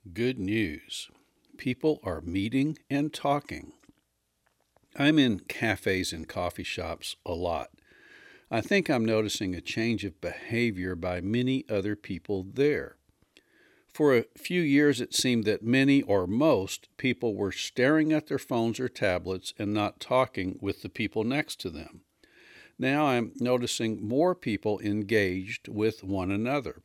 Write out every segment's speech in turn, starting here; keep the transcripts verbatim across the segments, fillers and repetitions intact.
Good news. People are meeting and talking. I'm in cafes and coffee shops a lot. I think I'm noticing a change of behavior by many other people there. For a few years, it seemed that many or most people were staring at their phones or tablets and not talking with the people next to them. Now I'm noticing more people engaged with one another.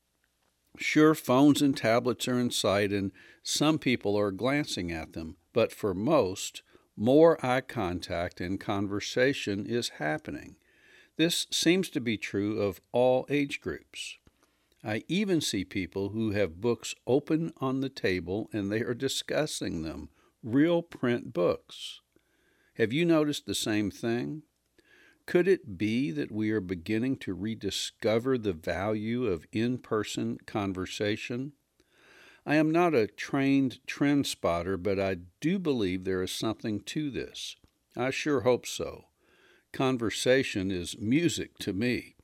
Sure, phones and tablets are in sight, and some people are glancing at them, but for most, more eye contact and conversation is happening. This seems to be true of all age groups. I even see people who have books open on the table and they are discussing them, real print books. Have you noticed the same thing? Could it be that we are beginning to rediscover the value of in-person conversation? I am not a trained trend spotter, but I do believe there is something to this. I sure hope so. Conversation is music to me.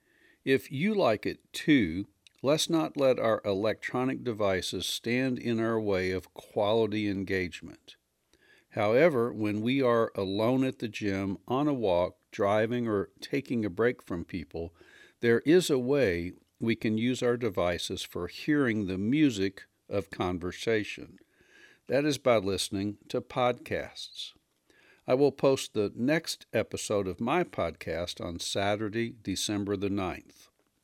If you like it too, let's not let our electronic devices stand in our way of quality engagement. However, when we are alone at the gym, on a walk, driving, or taking a break from people, there is a way we can use our devices for hearing the music of conversation. That is by listening to podcasts. I will post the next episode of my podcast on Saturday, December the ninth.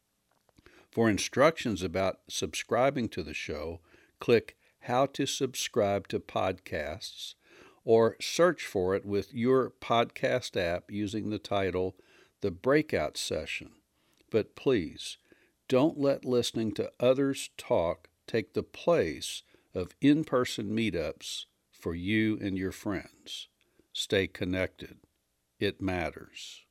For instructions about subscribing to the show, click How to Subscribe to Podcasts or search for it with your podcast app using the title The Breakout Session. But please, don't let listening to others talk take the place of in-person meetups for you and your friends. Stay connected. It matters.